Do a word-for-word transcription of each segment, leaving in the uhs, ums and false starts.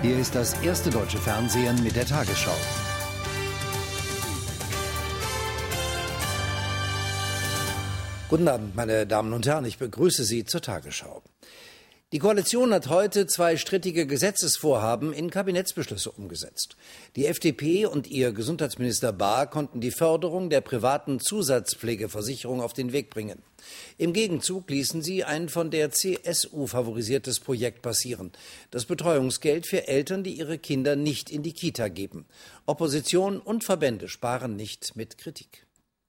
Hier ist das erste deutsche Fernsehen mit der Tagesschau. Guten Abend, meine Damen und Herren, ich begrüße Sie zur Tagesschau. Die Koalition hat heute zwei strittige Gesetzesvorhaben in Kabinettsbeschlüsse umgesetzt. Die F D P und ihr Gesundheitsminister Bahr konnten die Förderung der privaten Zusatzpflegeversicherung auf den Weg bringen. Im Gegenzug ließen sie ein von der C S U favorisiertes Projekt passieren: das Betreuungsgeld für Eltern, die ihre Kinder nicht in die Kita geben. Opposition und Verbände sparen nicht mit Kritik.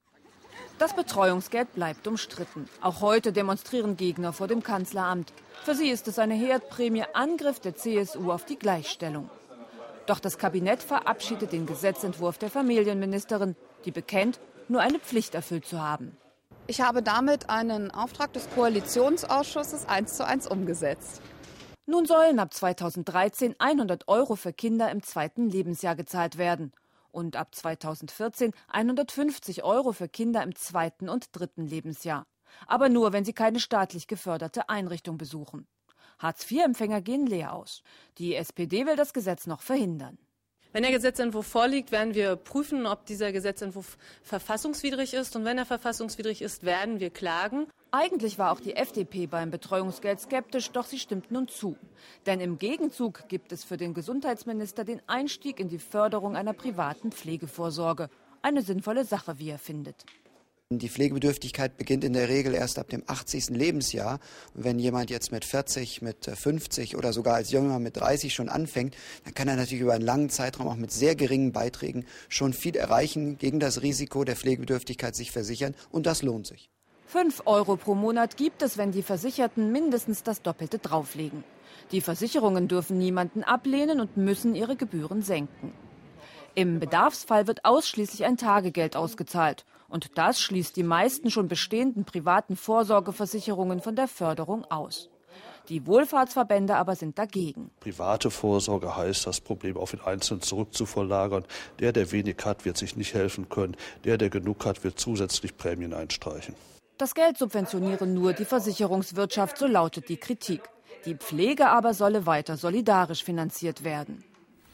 Das Betreuungsgeld bleibt umstritten. Auch heute demonstrieren Gegner vor dem Kanzleramt. Für sie ist es eine Herdprämie, Angriff der C S U auf die Gleichstellung. Doch das Kabinett verabschiedet den Gesetzentwurf der Familienministerin, die bekennt, nur eine Pflicht erfüllt zu haben. Ich habe damit einen Auftrag des Koalitionsausschusses eins zu eins umgesetzt. Nun sollen ab zweitausenddreizehn hundert Euro für Kinder im zweiten Lebensjahr gezahlt werden. Und ab zweitausendvierzehn hundertfünfzig Euro für Kinder im zweiten und dritten Lebensjahr. Aber nur, wenn sie keine staatlich geförderte Einrichtung besuchen. Hartz vier Empfänger gehen leer aus. Die S P D will das Gesetz noch verhindern. Wenn der Gesetzentwurf vorliegt, werden wir prüfen, ob dieser Gesetzentwurf verfassungswidrig ist. Und wenn er verfassungswidrig ist, werden wir klagen. Eigentlich war auch die F D P beim Betreuungsgeld skeptisch, doch sie stimmt nun zu. Denn im Gegenzug gibt es für den Gesundheitsminister den Einstieg in die Förderung einer privaten Pflegevorsorge. Eine sinnvolle Sache, wie er findet. Die Pflegebedürftigkeit beginnt in der Regel erst ab dem achtzigsten Lebensjahr. Und wenn jemand jetzt mit vierzig, mit fünfzig oder sogar als Jünger mit dreißig schon anfängt, dann kann er natürlich über einen langen Zeitraum auch mit sehr geringen Beiträgen schon viel erreichen, gegen das Risiko der Pflegebedürftigkeit sich versichern. Und das lohnt sich. Fünf Euro pro Monat gibt es, wenn die Versicherten mindestens das Doppelte drauflegen. Die Versicherungen dürfen niemanden ablehnen und müssen ihre Gebühren senken. Im Bedarfsfall wird ausschließlich ein Tagegeld ausgezahlt. Und das schließt die meisten schon bestehenden privaten Vorsorgeversicherungen von der Förderung aus. Die Wohlfahrtsverbände aber sind dagegen. Private Vorsorge heißt, das Problem auf den Einzelnen zurückzuverlagern. Der, der wenig hat, wird sich nicht helfen können. Der, der genug hat, wird zusätzlich Prämien einstreichen. Das Geld subventioniere nur die Versicherungswirtschaft, so lautet die Kritik. Die Pflege aber solle weiter solidarisch finanziert werden.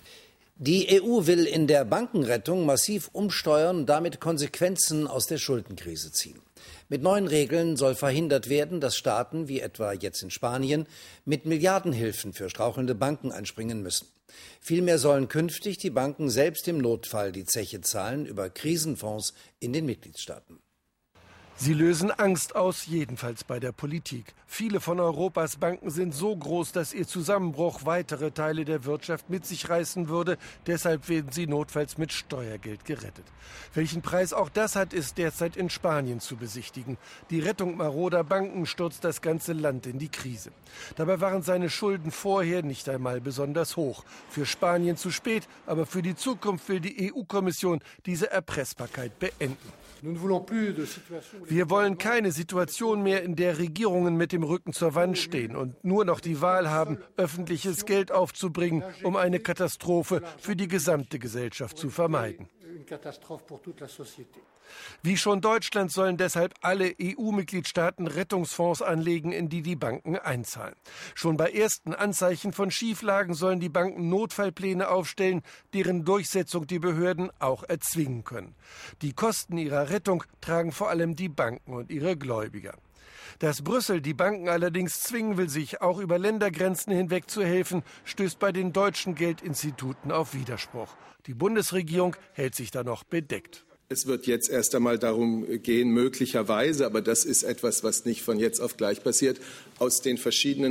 Die E U will in der Bankenrettung massiv umsteuern und damit Konsequenzen aus der Schuldenkrise ziehen. Mit neuen Regeln soll verhindert werden, dass Staaten, wie etwa jetzt in Spanien, mit Milliardenhilfen für strauchelnde Banken einspringen müssen. Vielmehr sollen künftig die Banken selbst im Notfall die Zeche zahlen über Krisenfonds in den Mitgliedstaaten. Sie lösen Angst aus, jedenfalls bei der Politik. Viele von Europas Banken sind so groß, dass ihr Zusammenbruch weitere Teile der Wirtschaft mit sich reißen würde. Deshalb werden sie notfalls mit Steuergeld gerettet. Welchen Preis auch das hat, ist derzeit in Spanien zu besichtigen. Die Rettung maroder Banken stürzt das ganze Land in die Krise. Dabei waren seine Schulden vorher nicht einmal besonders hoch. Für Spanien zu spät, aber für die Zukunft will die E U-Kommission diese Erpressbarkeit beenden. Wir wollen keine Situation mehr, in der Regierungen mit dem Rücken zur Wand stehen und nur noch die Wahl haben, öffentliches Geld aufzubringen, um eine Katastrophe für die gesamte Gesellschaft zu vermeiden. Wie schon Deutschland sollen deshalb alle E U-Mitgliedstaaten Rettungsfonds anlegen, in die die Banken einzahlen. Schon bei ersten Anzeichen von Schieflagen sollen die Banken Notfallpläne aufstellen, deren Durchsetzung die Behörden auch erzwingen können. Die Kosten ihrer Rettung tragen vor allem die Banken und ihre Gläubiger. Dass Brüssel die Banken allerdings zwingen will, sich auch über Ländergrenzen hinweg zu helfen, stößt bei den deutschen Geldinstituten auf Widerspruch. Die Bundesregierung hält sich da noch bedeckt. Es wird jetzt erst einmal darum gehen, möglicherweise, aber das ist etwas, was nicht von jetzt auf gleich passiert, aus den verschiedenen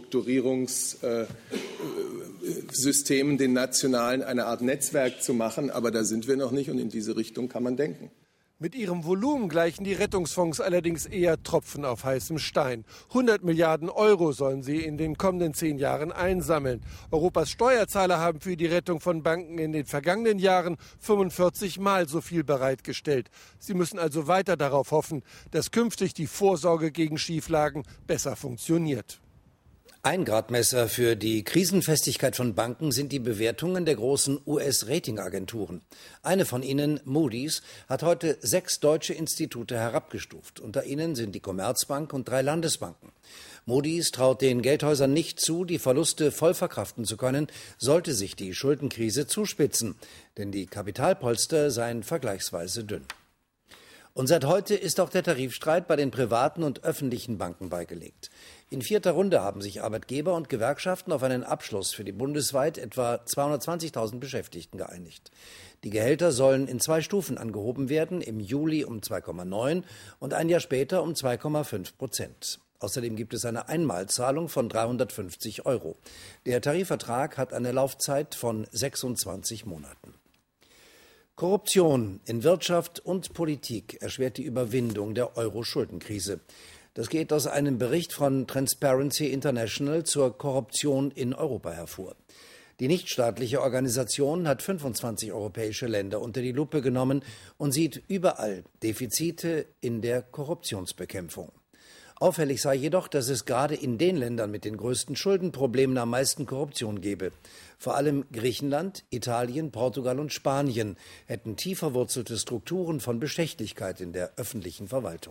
Restrukturierungssystemen, den nationalen, eine Art Netzwerk zu machen. Aber da sind wir noch nicht und in diese Richtung kann man denken. Mit ihrem Volumen gleichen die Rettungsfonds allerdings eher Tropfen auf heißem Stein. hundert Milliarden Euro sollen sie in den kommenden zehn Jahren einsammeln. Europas Steuerzahler haben für die Rettung von Banken in den vergangenen Jahren fünfundvierzig Mal so viel bereitgestellt. Sie müssen also weiter darauf hoffen, dass künftig die Vorsorge gegen Schieflagen besser funktioniert. Ein Gradmesser für die Krisenfestigkeit von Banken sind die Bewertungen der großen U S-Ratingagenturen. Eine von ihnen, Moody's, hat heute sechs deutsche Institute herabgestuft. Unter ihnen sind die Commerzbank und drei Landesbanken. Moody's traut den Geldhäusern nicht zu, die Verluste voll verkraften zu können, sollte sich die Schuldenkrise zuspitzen. Denn die Kapitalpolster seien vergleichsweise dünn. Und seit heute ist auch der Tarifstreit bei den privaten und öffentlichen Banken beigelegt. In vierter Runde haben sich Arbeitgeber und Gewerkschaften auf einen Abschluss für die bundesweit etwa zweihundertzwanzigtausend Beschäftigten geeinigt. Die Gehälter sollen in zwei Stufen angehoben werden, im Juli um zwei Komma neun und ein Jahr später um zwei Komma fünf Prozent. Außerdem gibt es eine Einmalzahlung von dreihundertfünfzig Euro. Der Tarifvertrag hat eine Laufzeit von sechsundzwanzig Monaten. Korruption in Wirtschaft und Politik erschwert die Überwindung der Euro-Schuldenkrise. Das geht aus einem Bericht von Transparency International zur Korruption in Europa hervor. Die nichtstaatliche Organisation hat fünfundzwanzig europäische Länder unter die Lupe genommen und sieht überall Defizite in der Korruptionsbekämpfung. Auffällig sei jedoch, dass es gerade in den Ländern mit den größten Schuldenproblemen am meisten Korruption gebe. Vor allem Griechenland, Italien, Portugal und Spanien hätten tief verwurzelte Strukturen von Bestechlichkeit in der öffentlichen Verwaltung.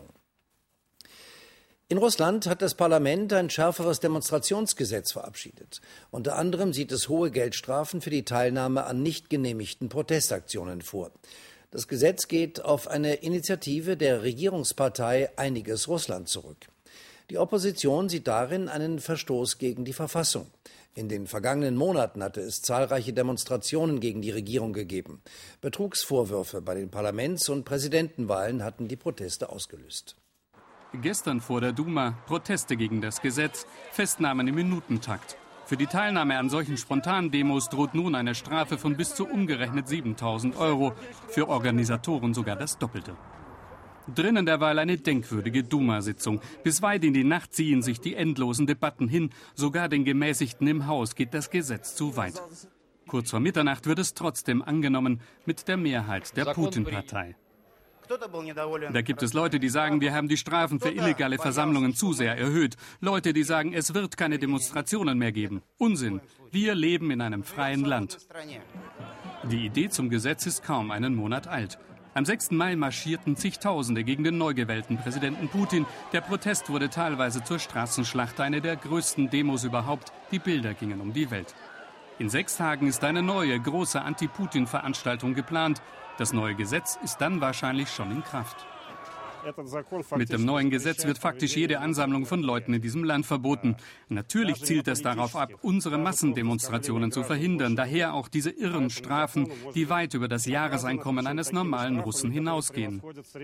In Russland hat das Parlament ein schärferes Demonstrationsgesetz verabschiedet. Unter anderem sieht es hohe Geldstrafen für die Teilnahme an nicht genehmigten Protestaktionen vor. Das Gesetz geht auf eine Initiative der Regierungspartei Einiges Russland zurück. Die Opposition sieht darin einen Verstoß gegen die Verfassung. In den vergangenen Monaten hatte es zahlreiche Demonstrationen gegen die Regierung gegeben. Betrugsvorwürfe bei den Parlaments- und Präsidentenwahlen hatten die Proteste ausgelöst. Gestern vor der Duma Proteste gegen das Gesetz, Festnahmen im Minutentakt. Für die Teilnahme an solchen Spontandemos droht nun eine Strafe von bis zu umgerechnet siebentausend Euro, für Organisatoren sogar das Doppelte. Drinnen derweil eine denkwürdige Duma-Sitzung. Bis weit in die Nacht ziehen sich die endlosen Debatten hin. Sogar den Gemäßigten im Haus geht das Gesetz zu weit. Kurz vor Mitternacht wird es trotzdem angenommen mit der Mehrheit der Putin-Partei. Da gibt es Leute, die sagen, wir haben die Strafen für illegale Versammlungen zu sehr erhöht. Leute, die sagen, es wird keine Demonstrationen mehr geben. Unsinn. Wir leben in einem freien Land. Die Idee zum Gesetz ist kaum einen Monat alt. Am sechsten Mai marschierten zigtausende gegen den neu gewählten Präsidenten Putin. Der Protest wurde teilweise zur Straßenschlacht, eine der größten Demos überhaupt. Die Bilder gingen um die Welt. In sechs Tagen ist eine neue, große Anti-Putin-Veranstaltung geplant. Das neue Gesetz ist dann wahrscheinlich schon in Kraft. Mit dem neuen Gesetz wird faktisch jede Ansammlung von Leuten in diesem Land verboten. Natürlich zielt es darauf ab, unsere Massendemonstrationen zu verhindern. Daher auch diese irren Strafen, die weit über das Jahreseinkommen eines normalen Russen hinausgehen.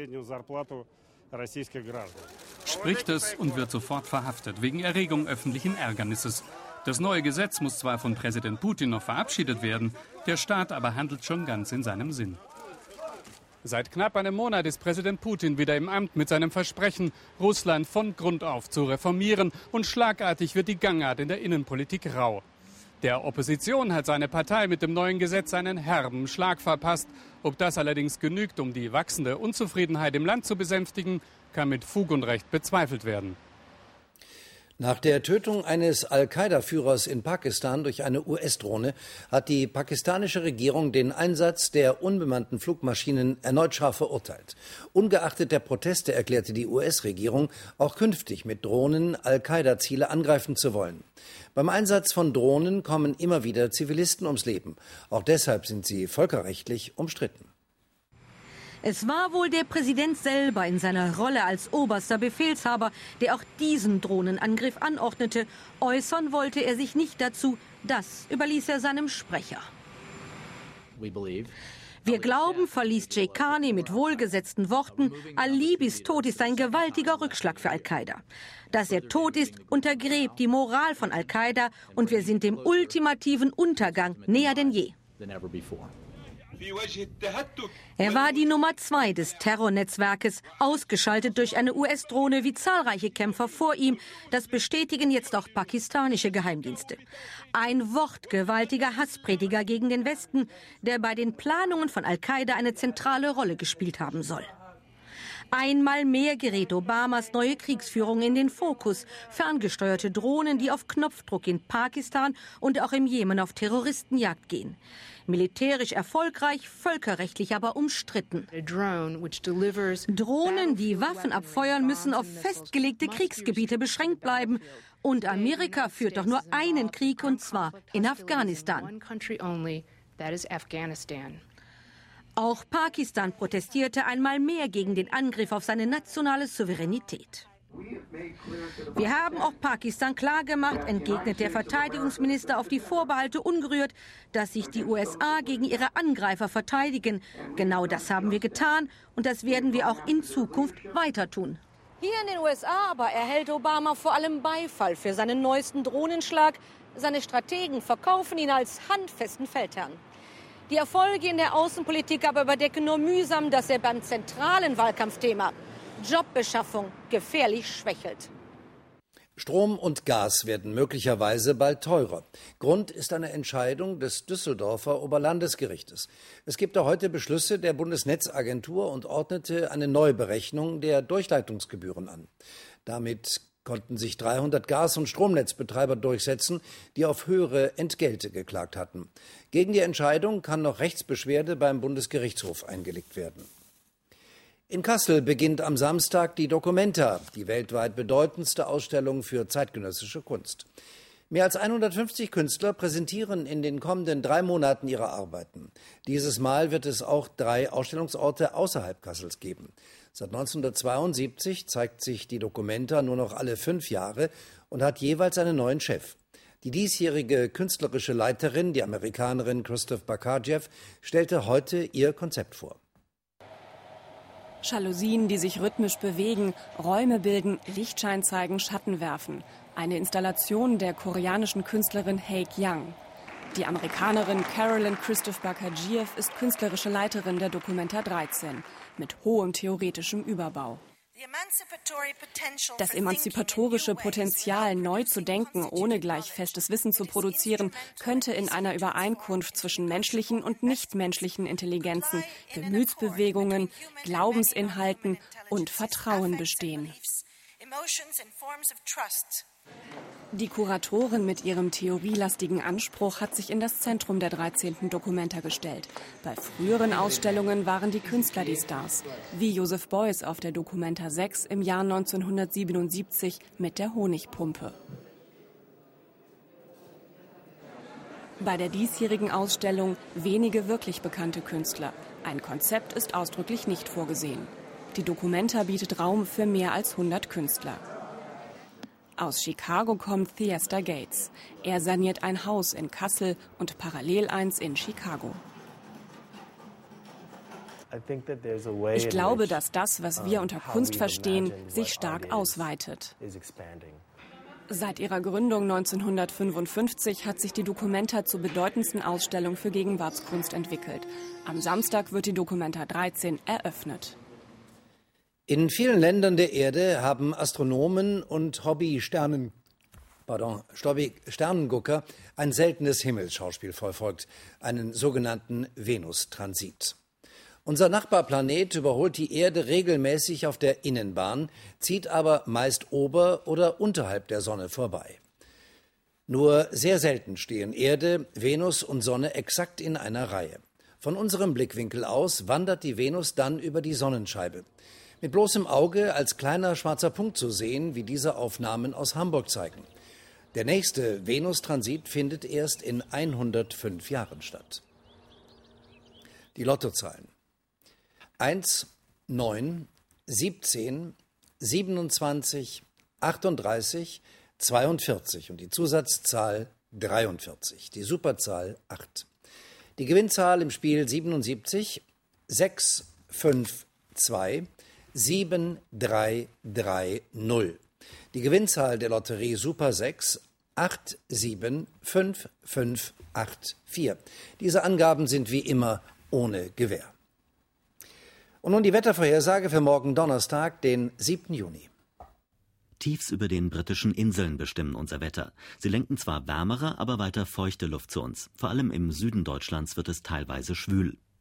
Spricht es und wird sofort verhaftet, wegen Erregung öffentlichen Ärgernisses. Das neue Gesetz muss zwar von Präsident Putin noch verabschiedet werden, der Staat aber handelt schon ganz in seinem Sinn. Seit knapp einem Monat ist Präsident Putin wieder im Amt mit seinem Versprechen, Russland von Grund auf zu reformieren, und schlagartig wird die Gangart in der Innenpolitik rau. Der Opposition hat seine Partei mit dem neuen Gesetz einen herben Schlag verpasst. Ob das allerdings genügt, um die wachsende Unzufriedenheit im Land zu besänftigen, kann mit Fug und Recht bezweifelt werden. Nach der Tötung eines Al-Qaida-Führers in Pakistan durch eine U S-Drohne hat die pakistanische Regierung den Einsatz der unbemannten Flugmaschinen erneut scharf verurteilt. Ungeachtet der Proteste erklärte die U S-Regierung, auch künftig mit Drohnen Al-Qaida-Ziele angreifen zu wollen. Beim Einsatz von Drohnen kommen immer wieder Zivilisten ums Leben. Auch deshalb sind sie völkerrechtlich umstritten. Es war wohl der Präsident selber in seiner Rolle als oberster Befehlshaber, der auch diesen Drohnenangriff anordnete. Äußern wollte er sich nicht dazu. Das überließ er seinem Sprecher. Wir glauben, verließ Jay Carney mit wohlgesetzten Worten, al-Libis Tod ist ein gewaltiger Rückschlag für Al-Qaida. Dass er tot ist, untergräbt die Moral von Al-Qaida und wir sind dem ultimativen Untergang näher denn je. Er war die Nummer zwei des Terrornetzwerkes, ausgeschaltet durch eine U S-Drohne wie zahlreiche Kämpfer vor ihm. Das bestätigen jetzt auch pakistanische Geheimdienste. Ein wortgewaltiger Hassprediger gegen den Westen, der bei den Planungen von Al-Qaida eine zentrale Rolle gespielt haben soll. Einmal mehr gerät Obamas neue Kriegsführung in den Fokus. Ferngesteuerte Drohnen, die auf Knopfdruck in Pakistan und auch im Jemen auf Terroristenjagd gehen. Militärisch erfolgreich, völkerrechtlich aber umstritten. Drohnen, die Waffen abfeuern, müssen auf festgelegte Kriegsgebiete beschränkt bleiben. Und Amerika führt doch nur einen Krieg, und zwar in Afghanistan. Auch Pakistan protestierte einmal mehr gegen den Angriff auf seine nationale Souveränität. Wir haben auch Pakistan klargemacht, entgegnet der Verteidigungsminister auf die Vorbehalte ungerührt, dass sich die U S A gegen ihre Angreifer verteidigen. Genau das haben wir getan und das werden wir auch in Zukunft weiter tun. Hier in den U S A aber erhält Obama vor allem Beifall für seinen neuesten Drohnenschlag. Seine Strategen verkaufen ihn als handfesten Feldherrn. Die Erfolge in der Außenpolitik aber überdecken nur mühsam, dass er beim zentralen Wahlkampfthema Jobbeschaffung gefährlich schwächelt. Strom und Gas werden möglicherweise bald teurer. Grund ist eine Entscheidung des Düsseldorfer Oberlandesgerichtes. Es gibt da heute Beschlüsse der Bundesnetzagentur und ordnete eine Neuberechnung der Durchleitungsgebühren an. Damit konnten sich dreihundert Gas- und Stromnetzbetreiber durchsetzen, die auf höhere Entgelte geklagt hatten. Gegen die Entscheidung kann noch Rechtsbeschwerde beim Bundesgerichtshof eingelegt werden. In Kassel beginnt am Samstag die Documenta, die weltweit bedeutendste Ausstellung für zeitgenössische Kunst. Mehr als hundertfünfzig Künstler präsentieren in den kommenden drei Monaten ihre Arbeiten. Dieses Mal wird es auch drei Ausstellungsorte außerhalb Kassels geben. Seit neunzehnhundertzweiundsiebzig zeigt sich die Documenta nur noch alle fünf Jahre und hat jeweils einen neuen Chef. Die diesjährige künstlerische Leiterin, die Amerikanerin Christoph Bakadjew, stellte heute ihr Konzept vor. Jalousien, die sich rhythmisch bewegen, Räume bilden, Lichtschein zeigen, Schatten werfen. Eine Installation der koreanischen Künstlerin Haek Yang. Die Amerikanerin Carolyn Christoph Bakadjew ist künstlerische Leiterin der Documenta dreizehn mit hohem theoretischem Überbau. Das emanzipatorische Potenzial, neu zu denken, ohne gleich festes Wissen zu produzieren, könnte in einer Übereinkunft zwischen menschlichen und nichtmenschlichen Intelligenzen, Gemütsbewegungen, Glaubensinhalten und Vertrauen bestehen. Die Kuratorin mit ihrem theorielastigen Anspruch hat sich in das Zentrum der dreizehnten Documenta gestellt. Bei früheren Ausstellungen waren die Künstler die Stars, wie Joseph Beuys auf der Documenta sechs im Jahr neunzehnhundertsiebenundsiebzig mit der Honigpumpe. Bei der diesjährigen Ausstellung wenige wirklich bekannte Künstler. Ein Konzept ist ausdrücklich nicht vorgesehen. Die Documenta bietet Raum für mehr als hundert Künstler. Aus Chicago kommt Theaster Gates. Er saniert ein Haus in Kassel und parallel eins in Chicago. Ich glaube, dass das, was wir unter Kunst verstehen, sich stark ausweitet. Seit ihrer Gründung neunzehnhundertfünfundfünfzig hat sich die Documenta zur bedeutendsten Ausstellung für Gegenwartskunst entwickelt. Am Samstag wird die Documenta dreizehn eröffnet. In vielen Ländern der Erde haben Astronomen und Hobby-Sternen, pardon, Sternengucker ein seltenes Himmelsschauspiel verfolgt, einen sogenannten Venustransit. Unser Nachbarplanet überholt die Erde regelmäßig auf der Innenbahn, zieht aber meist ober- oder unterhalb der Sonne vorbei. Nur sehr selten stehen Erde, Venus und Sonne exakt in einer Reihe. Von unserem Blickwinkel aus wandert die Venus dann über die Sonnenscheibe. Mit bloßem Auge als kleiner schwarzer Punkt zu sehen, wie diese Aufnahmen aus Hamburg zeigen. Der nächste Venustransit findet erst in hundertfünf Jahren statt. Die Lottozahlen: eins, neun, siebzehn, siebenundzwanzig, achtunddreißig, zweiundvierzig und die Zusatzzahl dreiundvierzig, die Superzahl acht. Die Gewinnzahl im Spiel siebenundsiebzig, sechs, fünf, zwei, sieben, drei, drei, null. Die Gewinnzahl der Lotterie Super sechs, acht, sieben, fünf, fünf, acht, vier. Diese Angaben sind wie immer ohne Gewähr. Und nun die Wettervorhersage für morgen Donnerstag, den siebten Juni. Tiefs über den britischen Inseln bestimmen unser Wetter. Sie lenken zwar wärmere, aber weiter feuchte Luft zu uns. Vor allem im Süden Deutschlands wird es teilweise schwül.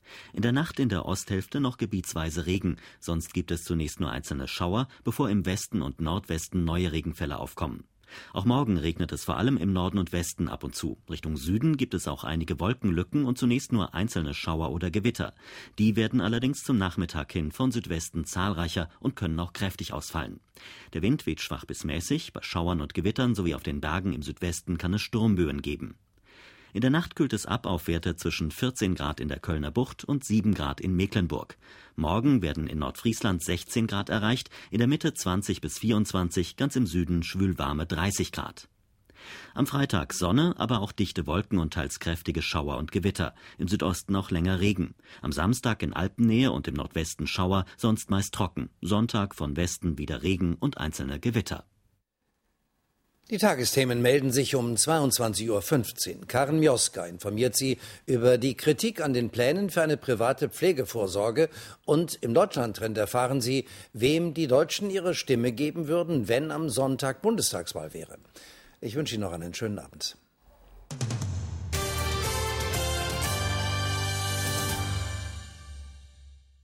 In der Nacht in der Osthälfte noch gebietsweise Regen, sonst gibt es zunächst nur einzelne Schauer, bevor im Westen und Nordwesten neue Regenfälle aufkommen. Auch morgen regnet es vor allem im Norden und Westen ab und zu. Richtung Süden gibt es auch einige Wolkenlücken und zunächst nur einzelne Schauer oder Gewitter. Die werden allerdings zum Nachmittag hin von Südwesten zahlreicher und können auch kräftig ausfallen. Der Wind weht schwach bis mäßig, bei Schauern und Gewittern sowie auf den Bergen im Südwesten kann es Sturmböen geben. In der Nacht kühlt es ab auf Werte zwischen vierzehn Grad in der Kölner Bucht und sieben Grad in Mecklenburg. Morgen werden in Nordfriesland sechzehn Grad erreicht, in der Mitte zwanzig bis vierundzwanzig, ganz im Süden schwülwarme dreißig Grad. Am Freitag Sonne, aber auch dichte Wolken und teils kräftige Schauer und Gewitter. Im Südosten auch länger Regen. Am Samstag in Alpennähe und im Nordwesten Schauer, sonst meist trocken. Sonntag von Westen wieder Regen und einzelne Gewitter. Die Tagesthemen melden sich um zweiundzwanzig Uhr fünfzehn. Karen Mioska informiert Sie über die Kritik an den Plänen für eine private Pflegevorsorge. Und im Deutschlandtrend erfahren Sie, wem die Deutschen ihre Stimme geben würden, wenn am Sonntag Bundestagswahl wäre. Ich wünsche Ihnen noch einen schönen Abend.